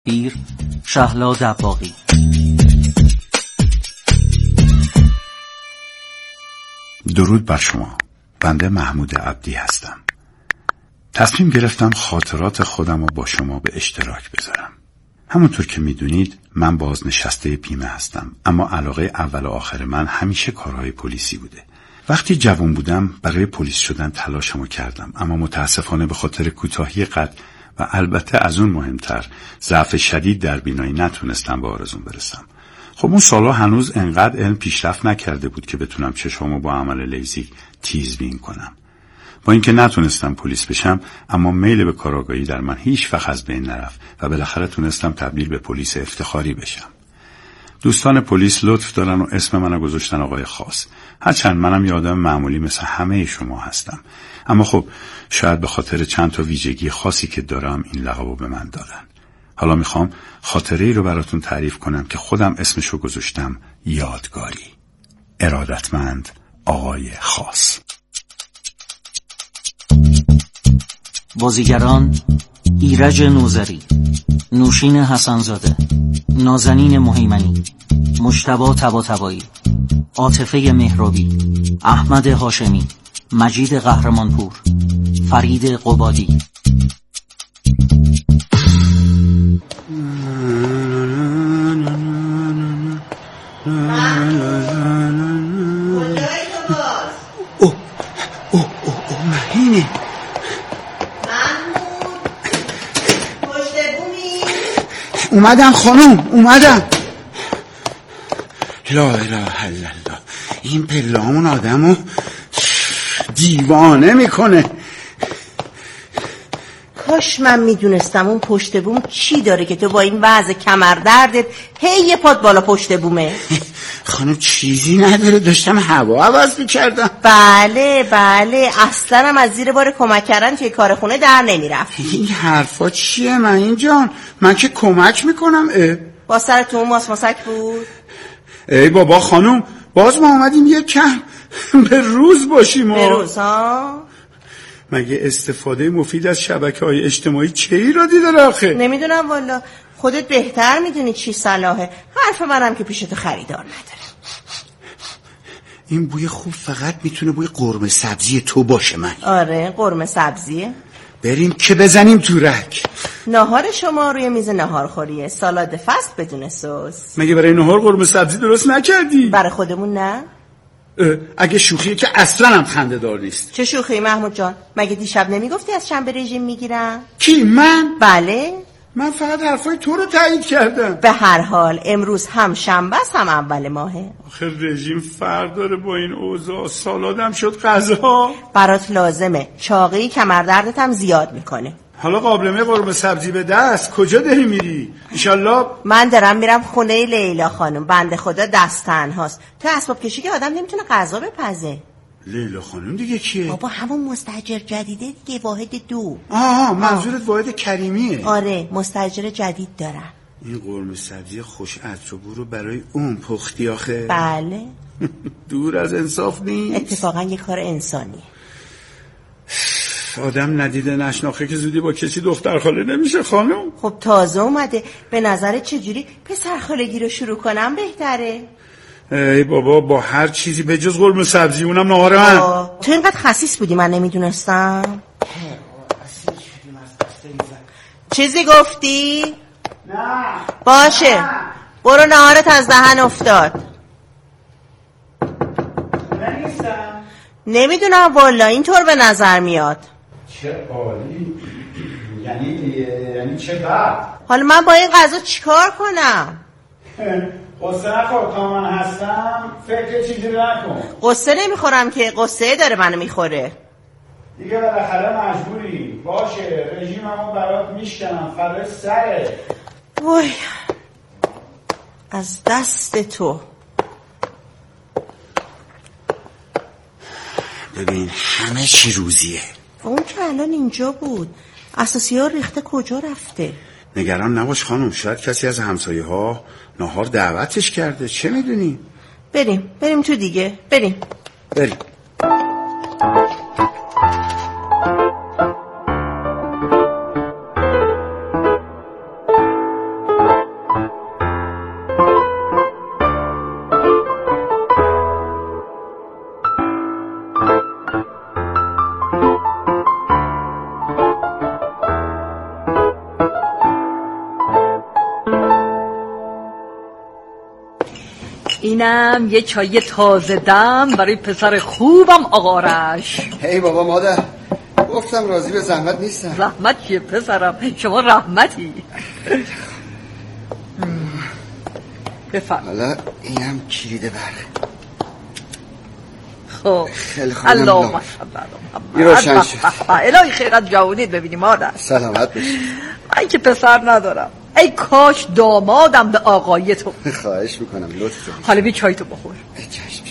پیر شهلا دباغی. درود بر شما. بنده محمود عبدی هستم. تصمیم گرفتم خاطرات خودم رو با شما به اشتراک بذارم. همونطور که میدونید من بازنشسته بیمه هستم، اما علاقه اول و آخر من همیشه کارهای پلیسی بوده. وقتی جوان بودم برای پلیس شدن تلاشمو کردم، اما متاسفانه به خاطر کوتاهی قد و البته از اون مهمتر ضعف شدید در بینایی نتونستم به آرزوم برسم. خب اون سالا هنوز انقدر علم پیشرفت نکرده بود که بتونم چشمامو با عمل لیزیک تیزبین کنم. با اینکه نتونستم پلیس بشم، اما میل به کارآگاهی در من هیچ وقت از بین نرفت و بالاخره تونستم تبدیل به پلیس افتخاری بشم. دوستان پلیس لطف دارن و اسم منو گذاشتن آقای خاص. هرچند منم یه آدم معمولی مثل همه شما هستم، اما خب شاید به خاطر چند تا ویژگی خاصی که دارم این لقبو به من دادن. حالا میخوام خاطره ای رو براتون تعریف کنم که خودم اسمشو گذاشتم یادگاری. ارادتمند آقای خاص. بازیگران: ایرج نوذری، نوشین حسنزاده، نازنین مهیمنی، مجتبی طباطبایی، عاطفه مهرابی، احمد هاشمی، مجید قهرمانپور، فرید قبادی. مهینه اومدم خانم، اومدم. لا اله الا الله، این پلهامون آدمو دیوانه میکنه. کاش من میدونستم اون پشت بوم چی داره که تو با این وضع کمر دردت هی یه پات بالا پشت بومه. خانم چیزی نداره، داشتم هوا عوض میکردم. بله اصلا هم از زیر بار کمک کردن توی کار خونه در نمیرفت. این حرفا چیه مهین جان؟ من که کمک میکنم. با سر تو ماسک بود. ای بابا خانم، باز ما اومدیم یه کم به روز باشیم. به روز ها؟ مگه استفاده مفید از شبکه‌های اجتماعی چه ایرادی داره آخه؟ نمیدونم والا، خودت بهتر میدونی چی صلاحه. حرف منم که پیشت خریدار نداره. این بوی خوب فقط میتونه بوی قرمه سبزی تو باشه. من آره قرمه سبزیه. بریم که بزنیم تو رک. ناهار شما روی میز ناهارخوریه، سالاد فصل بدون سس. مگه برای ناهار قرمه سبزی درست نکردی؟ برای خودمون نه؟ اگه شوخیه که اصلا هم خنده دار نیست. چه شوخی محمود جان؟ مگه دیشب نمیگفتی از شنبه رژیم میگیرم؟ کی؟ من؟ بله، من فقط حرفای تو رو تایید کردم. به هر حال امروز هم شنبه است هم اول ماهه. آخه رژیم فرق داره با این اوضاع. سالادم شد غذا. برات لازمه، چاقی کمر دردت هم زیاد میکنه. حالا قابلمه قرمه سبزی به دست کجا داری میری؟ انشالله. من دارم میرم خونه لیلا خانم، بنده خدا دست تنهاست. تو اسباب کشی که آدم نمیتونه غذا بپزه. لیلا خانم دیگه کیه؟ بابا همون مستاجر جدیده دیگه، واحد 2. منظورت واحد کریمیه؟ آره مستاجر جدید دارم. این قرمه سبزی خوش عطر و بو رو برای اون پختی آخه؟ بله. دور از انصاف نیست؟ اتفاقا یه کار انسانیه. آدم ندیده نشناخه که زودی با کسی دختر خاله نمیشه خانم. خب تازه اومده، به نظرت چجوری پسر خالگی رو شروع کنم بهتره؟ ای بابا با هر چیزی به جز قرمه سبزی، اونم ناهار من. تو اینقدر خسیس بودی من نمیدونستم. چیزی گفتی؟ نه باشه برو، ناهارت از دهن افتاد. نیستم. نمیدونم والا، اینطور به نظر میاد. چه عالی. یعنی چه بد. حالا من با این غذا چیکار کنم؟ قصه نخور، تا من هستم فکر چیزی نکن. قصه نمیخورم که، قصه داره منو میخوره. دیگه بالاخره مجبوری. باشه رژیممو برات میشکنم، فرای سره. وای از دست تو. ببین همه چی روزیه. اون که الان اینجا بود، اساسی ها ریخته کجا رفته؟ نگران نباش خانم، شاید کسی از همسایه ها ناهار دعوتش کرده، چه میدونی؟ بریم تو دیگه، بریم. اینم یه چای تازه دم برای پسر خوبم آقارش. هی بابا مادر، گفتم راضی به زحمت نیستم. زحمت چیه پسرم، شما رحمتی. بفرم. حالا اینم کلید برق. خب خیلی خوب. اللهم این روشن شد. الهی خیرت جوانیت ببینی مادر. سلامت باشی. من که پسر ندارم، ای کاش دامادم به آقای تو. خواهش میکنم لطف کنی. حالا بی چای تو بخور. چشم.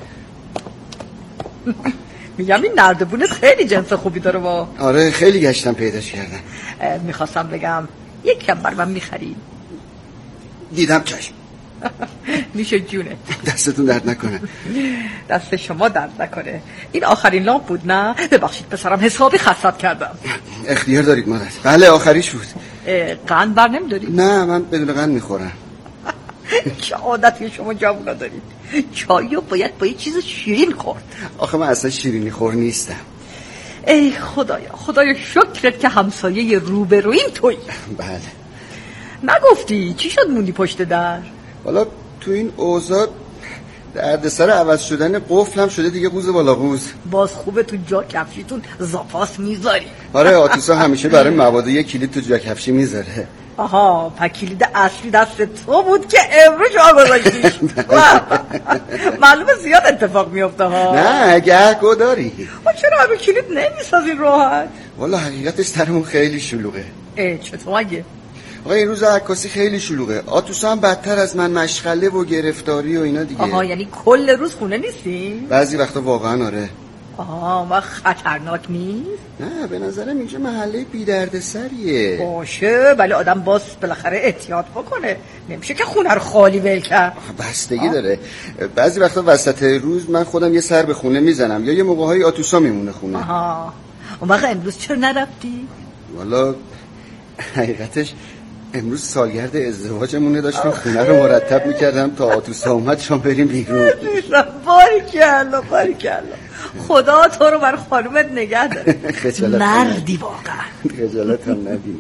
میگم این نردبونت خیلی جنس خوبی داره با. آره خیلی گشتم پیداش کردم. میخواستم بگم یک کم بر من میخرید. دیدم چشم. میشه جونه. دستتون درد نکنه. دست شما درد نکنه. این آخرین لامپ بود نه؟ ببخشید پسرم حسابی خستت کردم. اختیار دارید مادر. بله آخریش بود. قند بر نمیداری؟ نه من بدون قند میخورم. چه عادتی شما جوونا دارید. چایو باید با یه چیز شیرین خورد. آخه من اصلا شیرینی خور نیستم. ای خدایا شکرت که همسایه روبرویم تویی. بله. نگفتی چی شد موندی پشت در؟ والا تو این اوضاع دردسر عوض شدن قفلم شده دیگه قوز بالا قوز. باز خوبه تو جا کفشیتون زاپاس میذاری. آره آتوسا همیشه برای مواد یه کلید تو جا کفشی میذاره. آها پکیلید اصلی دست تو بود که امروز جا گذاشتیش. معلومه زیاد اتفاق میفته ها. نه گهگو داری. چرا همه کلید نمیسازین راحت؟ والا حقیقتش سرمون خیلی شلوغه. چطور مگه؟ آقا این روز عکاسی خیلی شلوغه. آتوسا هم بدتر از من مشغله و گرفتاری و اینا دیگه. آها یعنی کل روز خونه نیستی؟ بعضی وقتا واقعا آره. آها و خطرناک نیست؟ نه به نظرم اینجا محله بی دردسریه. باشه ولی آدم باز بالاخره احتیاط بکنه. نمیشه که خونه رو خالی ول کرد. بستگی داره. بعضی وقتا وسط روز من خودم یه سر به خونه میزنم یا یه موقع‌های آتوسا میمونه خونه. آها اون وقت امروز چرا نرفتی؟ والا حقیقتش امروز سالگرد ازدواجمونه داشتیم خونه رو مرتب میکردم تا آتوسا اومد شما بریم بیرون. باریکلا خدا تو رو بر خانومت نگه داره. مردی واقعا. خجالت هم ندیم.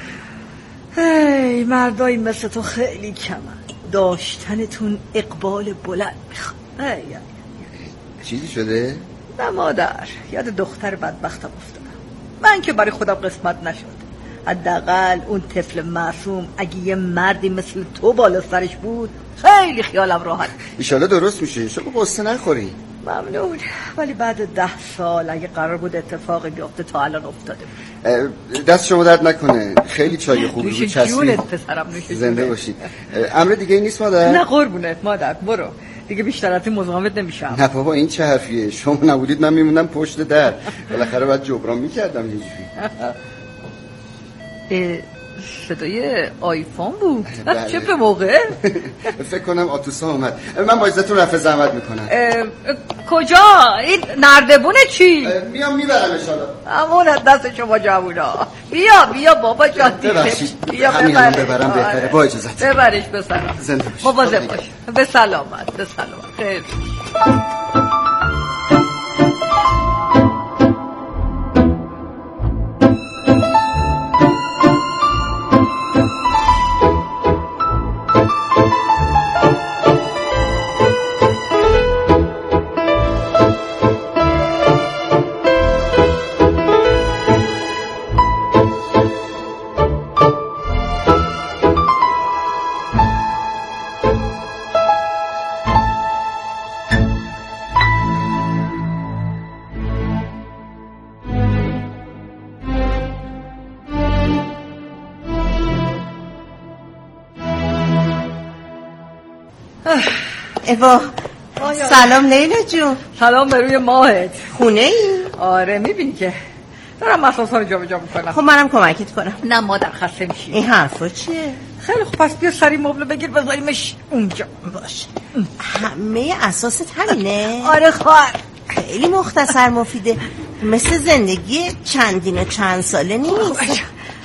هی مردایی مثل تو خیلی کمن. داشتنتون اقبال بلند میخواد. چیزی شده؟ نه مادر یاد دختر بدبختم افتادم. من که برای خودم قسمت نشد. حداقل اون طفل معصوم اگه یه مردی مثل تو بالا سرش بود خیلی خیالم راحت. ایشالا درست میشه. شما قصه نخوری. ممنون ولی بعد 10 سال اگه قرار بود اتفاقی بیفته تا الان افتاده بود. دست شما درد نکنه. خیلی چای خوبی بود. نوش جونت پسرم نوش جونت. زنده باشید. امر دیگه نیست مادر؟ نه قربونت مادر برو دیگه بیشتر از این مزاحمت نمیشم. نه بابا این چه حرفیه؟ شما نبودید من میموندم پشت در. بالاخره بعد جبران میکردم یه جوری. صدای آیفون بود. بله. چه به موقع؟ فکر کنم آتوسا اومد. من با عزتون رفع زحمت میکنم. کجا؟ این نردبونه چی؟ میام میبرم اشالا. امونت دست شما جوونا. بیا بابا جان ببخشید. بیا همین ببرم بهتره. با اجازت. ببرش بسرم. زنده باش. مواظب باش. به سلامت. خیر. ایوا سلام لیلا جون. سلام به روی ماهت. خونه ای؟ آره میبینی که دارم مساسا رو جابجا میکنم. خب منم کمکت کنم. نه مادر خسته میشی. این حرفا چیه؟ خیلی خوب پس بیا سری مبل بگیر بذاریمش اونجا. باشه. همه اساست همینه؟ آره خواهر. خیلی مختصر مفیده. مثل زندگی چندین و چند ساله نیست.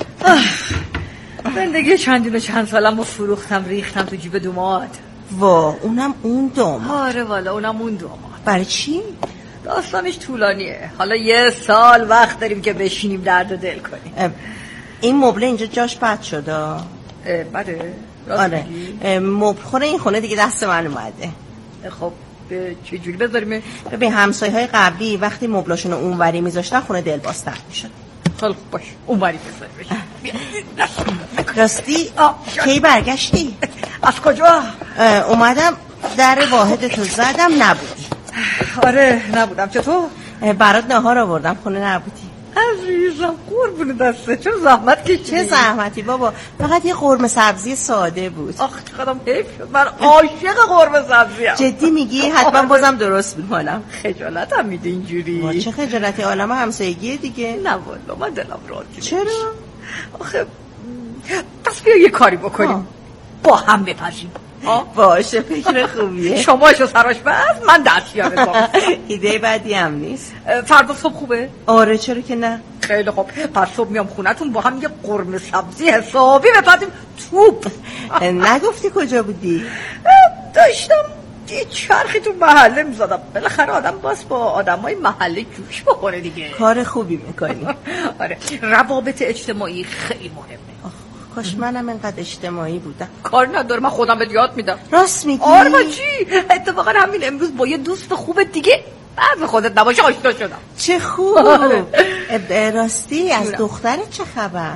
زندگی چندین و چند سالم رو فروختم ریختم تو جیب دوماد. وا اونم اون دوماد. آره والا اونم اون دوماد. برای چی؟ داستانش طولانیه. حالا 1 سال وقت داریم که بشینیم درد دل کنیم. این مبله اینجا جاش بد شده. بله آره مبخور این خونه دیگه دست من اومده. خب چه جوری بذاریم؟ به همسایه‌های قبلی وقتی مبلاشون رو اونوری میذاشتن خونه دلبازتر میشد. خب باش اونوری بذاریم. راستی کی برگشتی؟ از کجا؟ اومدم در واحدتو زدم نبودی. آره نبودم. چطور؟ برات نهار آوردم خونه نبودی. عزیزم قربون دسته چه زحمت کشیدی. چه زحمتی بابا، فقط یه قرمه سبزی ساده بود. آخ خودم حیف شد، من عاشق قرمه سبزیم. جدی میگی؟ حتما بازم درست میکنم. خجالتم میده اینجوری. چه خجالتی، عالم همسایگیه دیگه. نه والا من دلم راضیه. چرا؟ آخه پس بیا یه کاری بکنیم با هم بپزیم. باشه فکر خوبیه. شماشو سراش بس من دستیارتم. ایده بدی هم نیست. فردا صبح خوبه؟ آره چرا که نه. خیلی خوب پس صبح میام خونتون با هم یه قرمه سبزی حسابی بپزیم. توپ نگفتی کجا بودی؟ داشتم یه چرخی تو محله میزدم. بالاخره آدم باز با آدمای محله جوش بخوره دیگه. کار خوبی میکنی. آره روابط اجتماعی خیلی مهمه. کاش منم اینقدر اجتماعی بودم. کار نداره من خودم بهت یاد میدم. راست میگی؟ آره چی؟ اتفاقا همین امروز با یه دوست خوب دیگه بعد خودت نباشه آشنا شدم. چه خوب. راستی از دخترت چه خبر؟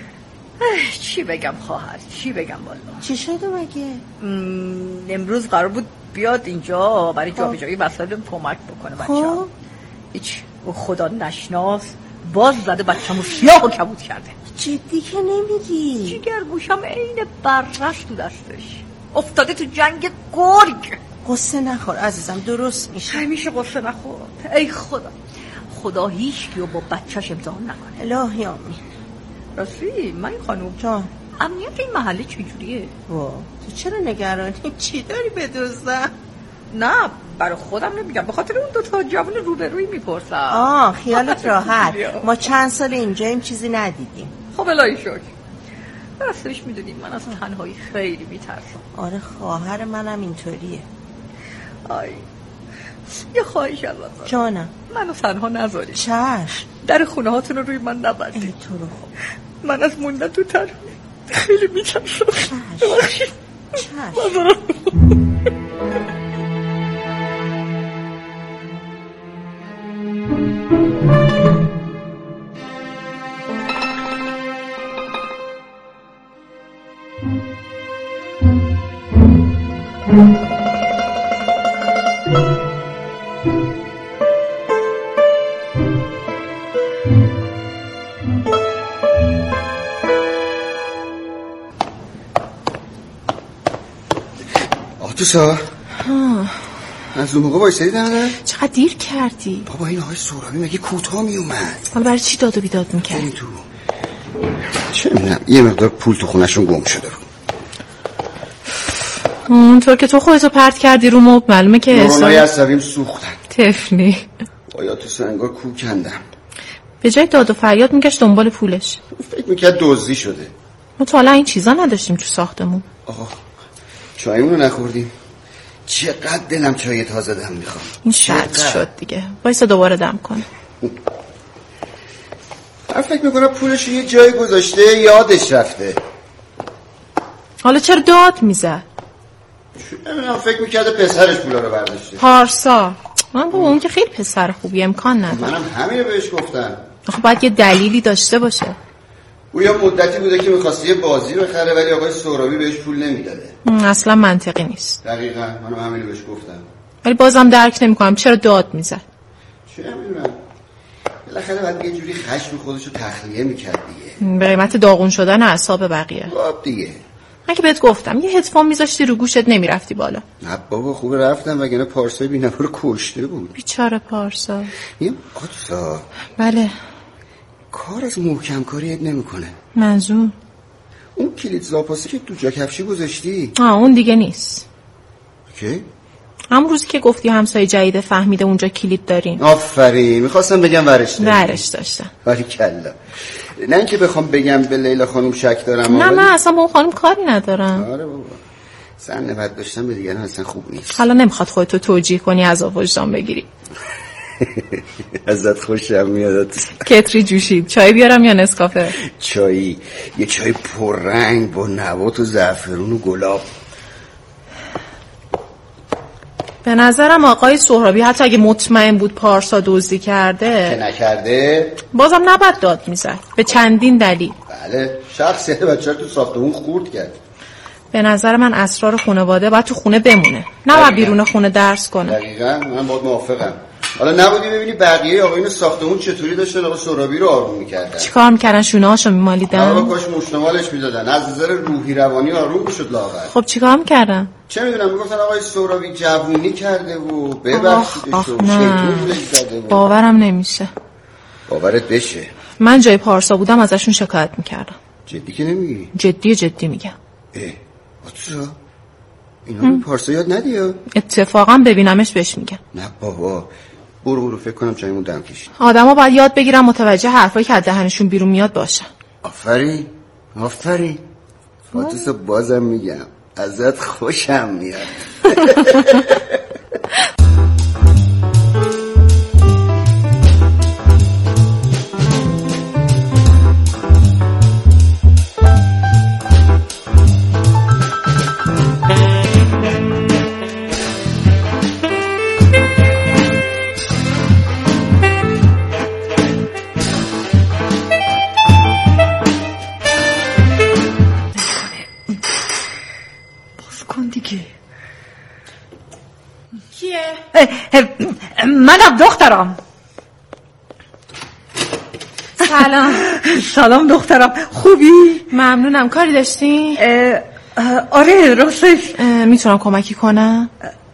چی بگم خواهر چی بگم والا. چی شده مگه؟ امروز قرار بود بیاد اینجا برای جابجایی وسایل کمک بکنه بچه‌ها. هیچ خدا نشناس باز زده بچه‌مو سیاه و کبود کرده. جدی که نمیگی؟ جیگر گوشم عین بررش تو دستش افتاده تو جنگ گرگ. قصه نخور عزیزم درست میشه. همیشه قصه نخور. ای خدا هیچ کیو با بچهش امتحان نکنه. الهی آمین. راستی من این خانوم جان امنیت این محله چجوریه؟ تو چرا نگرانی؟ چی داری بدزدم؟ نه برای خودم نمیگم به خاطر اون دوتا جوان روبروی میپرسم. خیالت راحت. ما چند سال اینجاییم چیزی ندیدیم. خب الهی شکر. راستش میدونیم من از تنهایی خیلی میترسم. آره خواهر منم اینطوریه. یه خواهش ازت. جانم منو تنها نذاری. چشم. در خونه هاتون رو روی من نبندید. ای تو رو خوب. من از موندن تو تنهایی خیلی میترسم. چشم. آتوسا از اون موقع بایستدی داره؟ چقدر دیر کردی؟ بابا این آقای سهرابی مگه کوتاه می اومد؟ حالا برای چی داد و بیداد میکرد؟ بریم تو. چه میدونم یه مقدار پول تو خونشون گم شده بود. اونطور که تو خودتو پرت کردی رو مبل معلومه که نورانای عصبیم سوختن. تفلی باید تو انگار کو کندم. به جای داد و فریاد میگشت دنبال پولش. فکر میکرد دزدی شده. ما تا حالا این چیزا نداشتیم تو ساختمون. آقا چایمونو نخوردیم. چقدر دلم چای تازه دم میخوام. این شرط شد دیگه. وایسا دوباره دم کن. من فکر میکنم پولشو یه جایی گذاشته یادش رفته. حالا چرا داد میزد؟ من فکر میکرده پسرش پولا رو برداشته. پارسا من با اون که خیلی پسر خوبی امکان نداره. منم همین رو بهش گفتم. خب باید یه دلیلی داشته باشه. او یا مدتی بوده که میخواسته یه بازی بخره ولی آقای سهرابی بهش پول نمیداده. اصلا منطقی نیست. دقیقاً منم همین رو بهش گفتم. ولی بازم درک نمیکنم چرا داد میزد. چه میدونم. بالاخره بعد یه جوری خشم خودشو تخلیه میکرد دیگه. به قیمت داغون شدن اعصاب بقیه. خب دیگه. من که بهت گفتم یه هدفون میذاشتی رو گوشت نمیرفتی بالا. نه بابا خوب رفتم وگرنه پارسای بی‌نوا رو کشته بود. بیچاره پارسا. این آتوسا. بله. کار از محکم کاریت نمیکنه. منظور اون کلید زاپاسی که تو جا کفشی گذاشتی. اون دیگه نیست. کی؟ همون روزی که گفتی همسایه جدید فهمیده اونجا کلید داریم. آفرین میخواستم بگم ورش داشتم. ولی کلا. نه اینکه بخوام بگم به لیلا خانم شک دارم. نه اصلا با اون خانم کاری ندارم. آره بابا. زن بد داشتن به دیگران اصلا خوب نیست. حالا نمیخواد خودتو توجیه کنی عذاب وجدان بگیری. ازت خوشم میاد. کتری جوشید. چای بیارم یا نسکافه؟ چایی، یه چای پررنگ با نبات و زعفرون و گلاب. به نظرم آقای سهرابی حتی اگه مطمئن بود پارسا دزدی کرده که نکرده بازم نباید داد میزد، به چندین دلیل. بله، شخصیت بچه رو تو ساختمون خورد کرد. به نظر من اسرار خانواده باید تو خونه بمونه، نه باید بیرون خونه درس کنه. دقیقاً، من باید موافقم. حالا نبودی ببینی بقیه آقایون ساختمون چطوری داشتن آقا سهرابی رو آروم میکردن. چیکار میکردن؟ شونه هاشو میمالیدن؟ آقا کاش مشتمالش میدادن، از نظر روحی روانی آروم میشد لاغر. خب چیکار میکردن؟ چه میدونم، میگفتن آقای سهرابی جوونی کرده و ببخشیدش و شیطون کرده و باورم نمیشه. باورت بشه. من جای پارسا بودم ازشون شکایت میکردم. جدی که نمیگی؟ جدی میگم. چرا؟ اینا به پارسا یاد ندی؟ اتفاقا ببینمش بهش میگم. نه بابا، برو فکر کنم چایمون دم کشید. آدما باید یاد بگیرن متوجه حرفایی که از دهنشون بیرون میاد باشن. آفرین فاتوسا، بازم میگم ازت خوشم میاد. منم دخترم. سلام دخترم، خوبی؟ ممنونم. کاری داشتی؟ آره راستش. میتونم کمکی کنم؟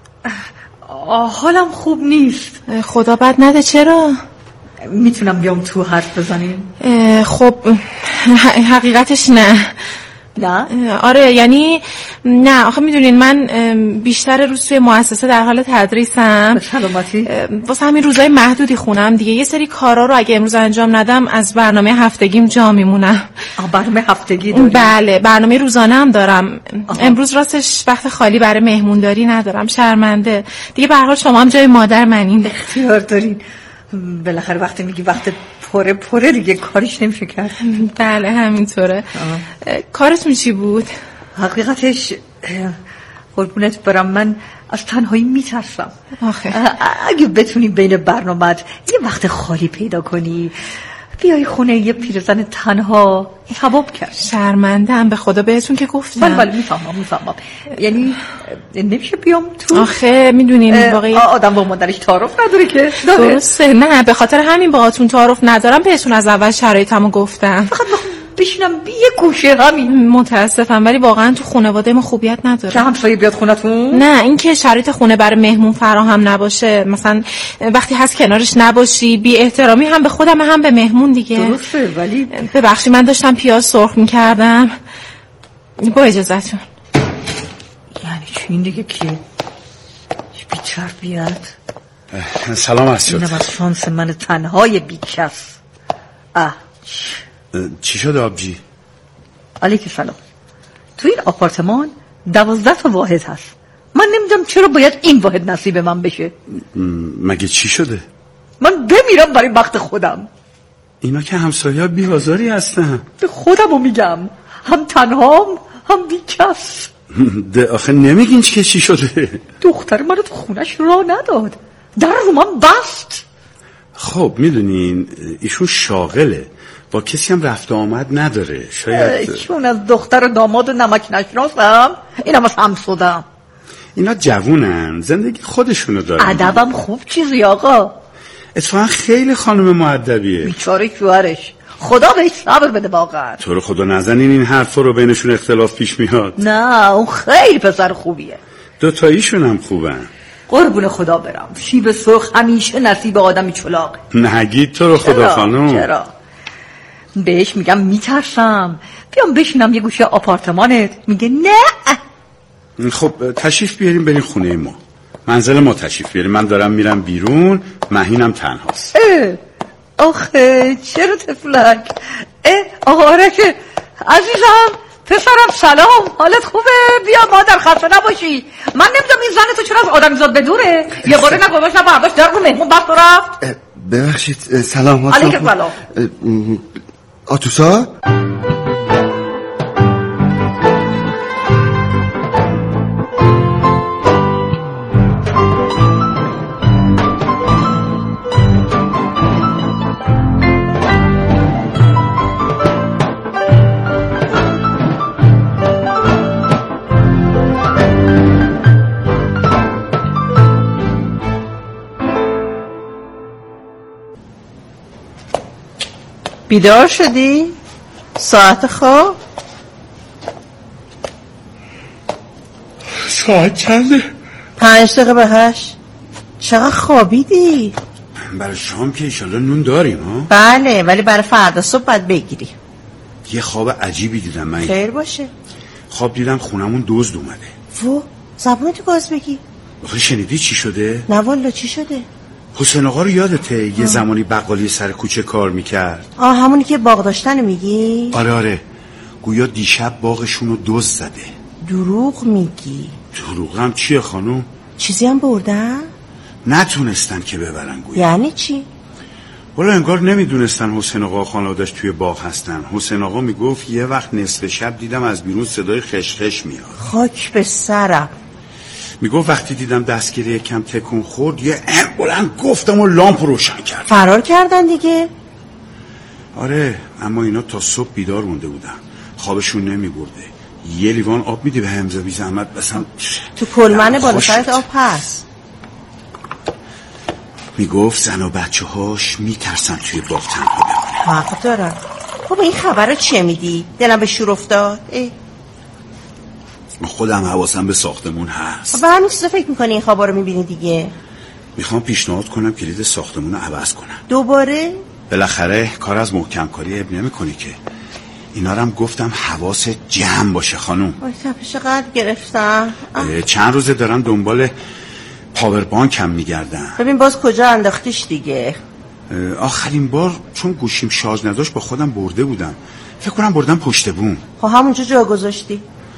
حالم خوب نیست. خدا بد نده. چرا؟ میتونم بیام تو حرف بزنیم؟ خب حقیقتش نه. آره یعنی نه، آخه میدونین من بیشتر روز توی مؤسسه در حال تدریسم. سلامتی. واسه همین روزای محدودی خونم دیگه. یه سری کارا رو اگه امروز انجام ندم از برنامه هفتگیم جا میمونم. برنامه هفتگی داری؟ بله، برنامه روزانه هم دارم. امروز راستش وقت خالی برای مهمونداری ندارم، شرمنده دیگه. به هر حال شما هم جای مادر منین. اختیار دارین. بالاخره وقتی میگی وقت پره دیگه کارش نمیشه کرد. بله همینطوره. کارتون چی بود؟ حقیقتش قربونت برم من از تنهایی میترسم. اگه بتونی بین برنامه‌ات یه وقت خالی پیدا کنی، بیای خونه یه پیرزن تنها، ثواب کرد. شرمنده‌ام به خدا بهتون که گفتم. بله میفهمم. یعنی نمیشه بیام تو؟ آخه میدونین واقعا آدم با مادرش تعارف نداره که. درسته. نه به خاطر همین باهاتون تعارف ندارم، بهتون از اول شرایطمو گفتم. فقط بشینم یه گوشه همین. متاسفم ولی واقعا تو خانواده ما خوبیت نداره. که همسایه بیاد خونتون؟ نه، این که شرایط خونه برای مهمون فراهم نباشه، مثلا وقتی هست کنارش نباشی، بی احترامی هم به خودم هم به مهمون دیگه. درسته ولی ببخشید من داشتم پیاز سرخ می‌کردم. با اجازهتون. یعنی چی این دیگه که بی تربیت؟ سلام عرض شد. اینم از شانس من تنهای بیکس. چی شد آبجی؟ علیک سلام. تو این آپارتمان 12 تا واحد هست. من نمیدونم چرا باید این واحد نصیب من بشه. مگه چی شده؟ من بمیرم برای وقت خودم. اینا که همسایه‌ها بی‌آزاری هستن. به خودمو میگم، هم تنهام هم بیکس. آخه نمیگین چی شده؟ دختر منو تو خونش راه نداد، در رو من بست. خب میدونین ایشون شاغله، با کسی هم رفت آمد نداره. شاید چون از دختر و داماد و نمک نشناسم، اینم از همسودم. اینا جوونن، زندگی خودشونو دارن. ادبم خوب چیزی آقا. اتفاقا خیلی خانم مؤدبیه. بیچاره شوهرش، خدا بهش صبر بده واقعا. تو رو خدا نزنین این حرفا رو، بینشون اختلاف پیش میاد. نه اون خیلی پسر خوبیه. دوتاییشون هم خوبن. قربون خدا برم، شیب سرخ همیشه نصیب آدمی چلاقه. نگید تو رو خدا خانم. چرا؟ بهش میگم میترسم بیام بشینم یه گوشه آپارتمانت، میگه نه. خب تشریف بیاریم بریم خونه ما، منزل ما تشریف بیاریم. من دارم میرم بیرون، مهینم تنهاست. آخه چرا تفلک؟ آره که عزیزم، پسرم سلام، حالت خوبه؟ بیا مادر خسته نباشی. من نمیدونم این زن تو چرا از آدمیزاد بدوره. یه باره نگذاشت برداشت در رو مهمون بست و رفت. ببخشید سلام. علیکم سلام. آتوسا؟ بیدار شدی؟ ساعت خواب؟ ساعت چنده؟ 5 دقیقه به 8. چقدر خوابیدی؟ برای شام که ایشالا نون داریم ها؟ بله ولی برای فردا صبح باید بگیری. یه خواب عجیبی دیدم من. خیر باشه. خواب دیدم خونمون دزد اومده. و زبونتو باز بگی. آخه شنیدی چی شده؟ نه والا چی شده؟ حسین آقا رو یادته یه زمانی بقالی سر کوچه کار میکرد؟ همونی که باغ داشتن میگی؟ آره گویا دیشب باغشون رو دزد زده. دروغ میگی؟ دروغم چیه خانوم؟ چیزی هم بردن؟ نتونستن که ببرن گویا. یعنی چی؟ والا انگار نمیدونستن حسین آقا خانوادش توی باغ هستن. حسین آقا میگفت یه وقت نصف شب دیدم از بیرون صدای خشخش میاد. خاک به سرم. میگفت وقتی دیدم دستگیره یکم تکون خورد یه بلند گفتم و لامپ روشن کرد. فرار کردن دیگه؟ آره اما اینا تا صبح بیدار مونده بودن. خوابشون نمیبرده. یه لیوان آب میدی به همزه بی زحمت بسن تو کلمن بالا سرت آب هست. میگفت زن و بچه هاش میترسن توی باغ تنها بمونه. حق دارن. خب این خبر رو چیه میدی؟ دلم به شور افتاد. خودم حواسم به ساختمون هست. به همین چیزا فکر میکنی این خبر رو میبینی دیگه؟ میخوام پیشنهاد کنم کلید ساختمون رو عوض کنم. دوباره؟ بالاخره کار از محکم کاری اب نمی‌کنی که. اینا رو هم گفتم حواس جمع باشه خانوم. وای تپش قلب گرفتم. چند روزه دارم دنبال پاور بانک هم میگردم. ببین باز کجا انداختیش دیگه؟ آخرین بار چون گوشیم شارژ نداشت با خودم برده بودم. فکر کنم بردم پشت بوم. خب همونجا جا گذاشتی؟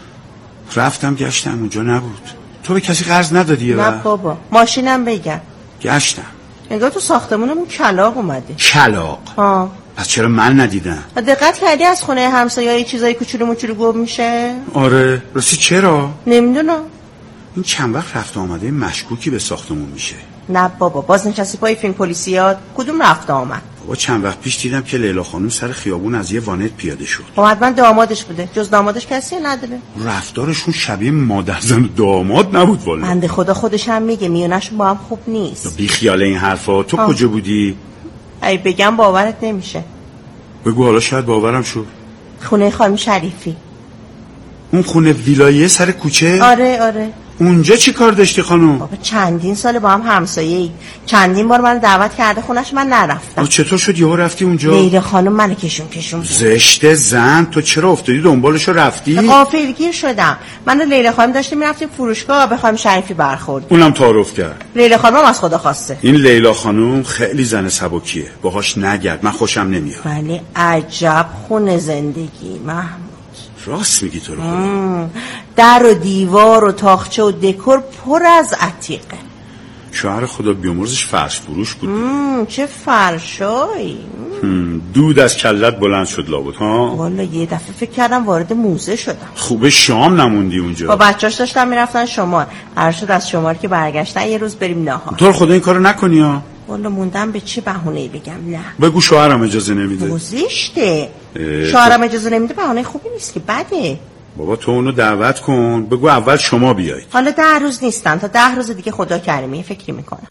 رفتم گشتم اونجا نبود. تو به کسی قرض ندادی؟ نه بابا ماشینم بگم گشتم. انگار تو ساختمونمون کلاغ اومده. کلاغ؟ پس چرا من ندیدم؟ دقت کردی از خونه همسایه‌ها چیزای کوچولو موچولو گم میشه؟ آره راستی چرا؟ نمیدونم. این چند وقت رفت آمده مشکوکی به ساختمون میشه. نه بابا باز نشستی پای فیلم پلیسیات. کدوم رفت آمد؟ بابا چند وقت پیش دیدم که لیلا خانم سر خیابون از یه وانت پیاده شد. حتما دامادش بوده. جز دامادش کسی نداره. رفتارشون شبیه مادر زن و داماد نبود والا. بنده خدا خودش هم میگه میونشون با هم خوب نیست. بی خیال این حرفا. تو کجا بودی؟ ای بگم باورت نمیشه. بگو حالا شاید باورم شد. خونه خانم شریفی. اون خونه ویلایه سر کوچه؟ آره. اونجا چی کار داشتی خانم؟ بابا چندین سال با هم همسایه‌ای. چندین بار من دعوت کرده خونش من نرفتم. چطور شد یهو رفتی اونجا؟ لیلا خانم منو کشون زشته زن. تو چرا افتادی دنبالشو رفتی؟ غافلگیر شدم. من و لیلا خانم داشتیم میرفتیم فروشگاه به خانم شریفی برخورد. اونم تعارف کرد. لیلا خانم از خدا خواسته. این لیلا خانم خیلی زن سبکیه. باهاش نگرد. من خوشم نمیاد. ولی عجب خونه زندگی محمود. راست میگی تو رو خدا. در و دیوار و تاخچه و دکور پر از عتیقه. شوهر خدا بیامرزش فرش فروش بود. چه فرشایی. دود از کلت بلند شد لابد ها. والا یه دفعه فکر کردم وارد موزه شدم. خوبه شام نموندی اونجا. با بچه‌اش داشتن میرفتن شمال. قرار شد از شمال که برگشتن یه روز بریم ناهار. تو رو خدا این کارو نکنی ها. والا موندم به چه بهونه‌ای بگم. نه بگو شوهرم اجازه نمیده. موزشته. شوهرم اجازه نمیده بهانه خوبی نیست که. بده. بابا تو اونو دعوت کن. بگو اول شما بیایید. حالا 10 روز نیستن تا 10 روز دیگه خدا کریمه فکری میکنم.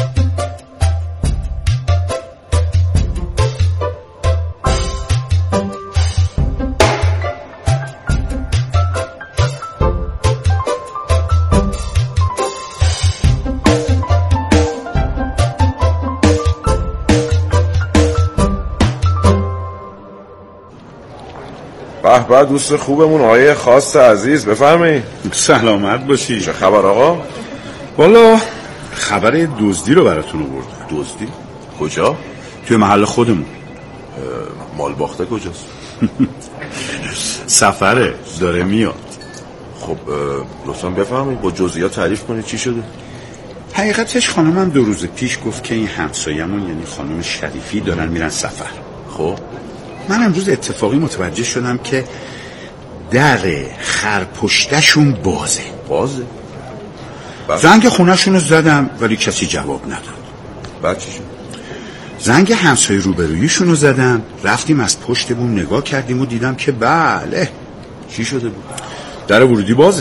به دوست خوبمون آقای خاص عزیز بفرمایید. سلامت باشی. چه خبر آقا؟ والا خبر دزدی رو براتون آوردم. دزدی؟ کجا؟ توی محل خودمون. مال باخته کجاست؟ سفره داره میاد. خب لطفا بفهمید، با جزئیات تعریف کنید چی شده. حقیقتش خانمم 2 روز پیش گفت که این همسایه‌مون یعنی خانم شریفی دارن میرن سفر. خب من امروز اتفاقی متوجه شدم که در خرپشتشون بازه. زنگ خونه‌شون رو زدم ولی کسی جواب نداد. بعد چی شد؟ زنگ همسایه روبرویشون رو زدم، رفتیم از پشت بوم نگاه کردیم و دیدم که بله. چی شده بود؟ در ورودی بازه.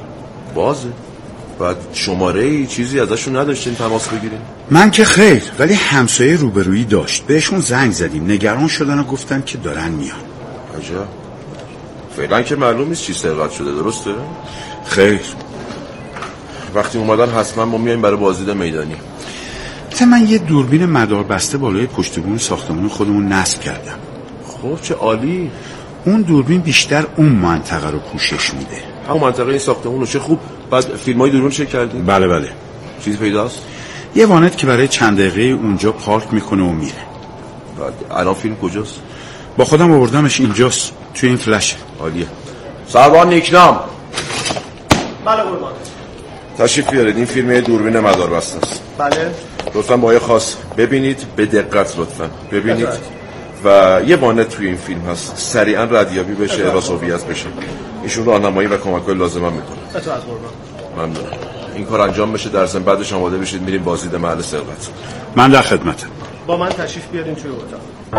بعد شماره چیزی ازشون نداشتین تماس بگیرین؟ من که خیر، ولی همسایه روبرویی داشت. بهشون زنگ زدیم، نگران شدن و گفتن که دارن میان. عجب. فعلا که معلوم نیست چی سرقت شده، درسته؟ خیر. وقتی اومدن حتما ما میایم برای بازدید میدانی. من یه دوربین مداربسته بالای پشت بوم ساختمون خودمون نصب کردم. خب چه عالی. اون دوربین بیشتر اون منطقه رو پوشش میده. همون منطقه این ساختمون رو. چه خوب. بعد فیلمای دوربین چک کردین؟ بله. چیزی پیداست؟ یه وانت که برای چند دقیقه اونجا پارک میکنه و میره. بعد الان فیلم کجاست؟ با خودم آوردمش اینجاست، توی این فلشه. عالیه. سروان نیکنام. بله قربان. تشریف بیارید، این فیلم دوربین مداربسته است. بله. لطفاً با خاص ببینید، به دقت لطفاً ببینید. و یه وانت توی این فیلم هست، سریعا ردیابی بشه، راسوبیت بشه. ایشون راهنمایی و کمک‌های لازم هم میکنه. اطاعت قربان. ممنون. این کار انجام بشه، در ضمن بعدش آماده بشید میریم بازدید محل سرقت. من در خدمتم. با من تشریف بیارین توی اتاق.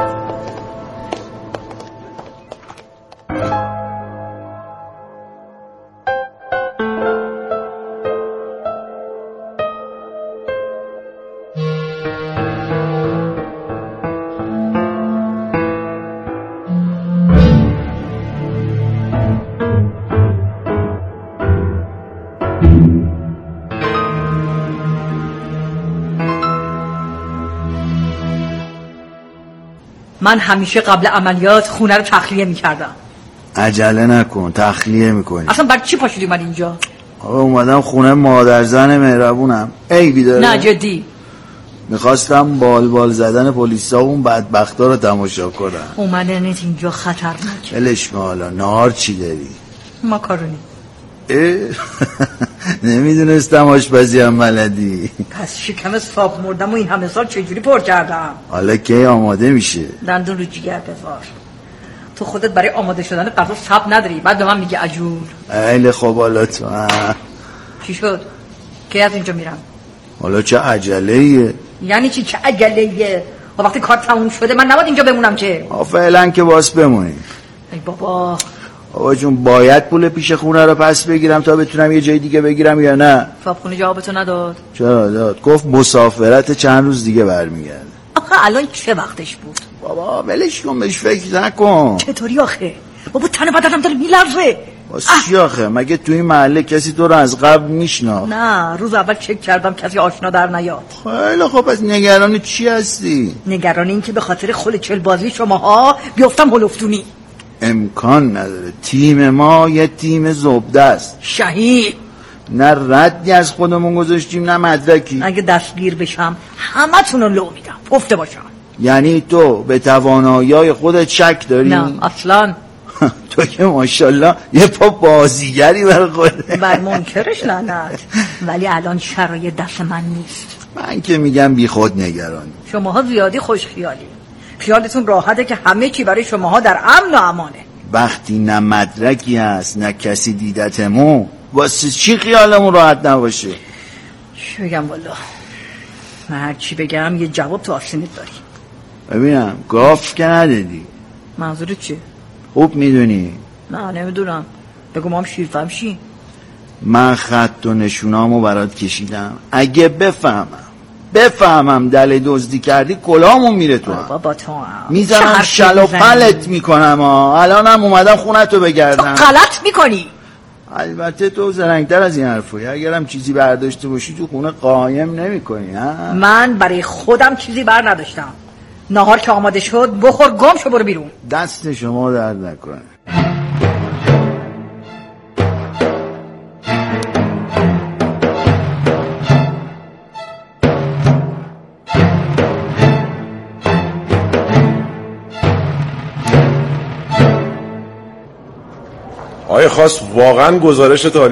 من همیشه قبل عملیات خونه رو تخلیه میکردم. عجله نکن، تخلیه میکنی. اصلا برای چی پاشیدی من اینجا؟ آقا اومدم خونه مادرزن مهربونم. عیبی داره؟ نه جدی. میخواستم بال زدن پلیسا و اون بدبختا رو تماشا کنم. اومدنت اینجا خطرناکه. ولش کن. حالا نهار چی داری؟ ماکارونی. نمیدونستم آشپزی هم بلدی. پس شکم صاحب مردم و این همه سال چجوری پر کردم؟ حالا کی آماده میشه؟ دندون رو جیگر بذار. تو خودت برای آماده شدن غذا صبر نداری، بعد به من میگی عجول. خیلی خوب. حالا تو چی شد؟ کی از اینجا میرم؟ حالا چه عجله‌ایه؟ یعنی چه عجله‌ایه؟ و وقتی کار تموم شده من نباید اینجا بمونم که؟ فعلا که باس بمونی. ای بابا جون باید پول پیش خونه رو پس بگیرم تا بتونم یه جای دیگه بگیرم یا نه؟ صاحبخونه جوابتو نداد. چرا داد؟ گفت مسافرت چند روز دیگه برمیگرده. آخه الان چه وقتش بود؟ بابا ولش کن، بهش فکر نکن. چطوری آخه؟ بابا تن بدنم داره میلرزه. واسه چی آخه؟ مگه تو این محله کسی تو رو از قبل میشناخت؟ نه، روز اول چک کردم کسی آشنا در نیاد. خیلی خب، پس نگران چی هستی؟ نگران این که به خاطر خلوچل بازی شماها بیفتم هلفتونی. امکان نداره. تیم ما یه تیم زبده است. شهید. نه ردی از خودمون گذاشتیم نه مدرکی. اگه دستگیر بشم همه تونو لو میدم، گفته باشم. یعنی تو به توانایی‌های خودت شک داری؟ نه اصلا. تو که ماشاءالله یه پا بازیگری برخورده. بر منکرش لعنت. ولی الان شرایط دست من نیست. من که میگم بی خود نگرانی. شماها زیادی خوش خیالی. خیالتون راحته که همه چی برای شماها در امن و امانه. وقتی نه مدرکی هست نه کسی دیدتمون، واسه چی خیالمون راحت نباشه؟ چی بگم والا؟ من هر چی بگم یه جواب تو آسینت داری. ببینم گاف که ندادی. منظورت چیه؟ خوب میدونی. نه نمیدونم، بگو ما هم شیرفهم شی. من خط و نشونامو برات کشیدم. اگه بفهمم دل دزدی کردی کلامون میره تو هم. بابا تو هم میزنم شل و پلت میکنم. الانم اومدم خونتو بگردم. تو غلط میکنی. البته تو زرنگتر از این حرفایی. اگرم چیزی برداشته باشی تو خونه قایم نمیکنی. من برای خودم چیزی بر نداشتم. نهار که آماده شد بخور، گم شو، برو بیرون. دست شما درد نکنه. آقای خاص واقعا گزارش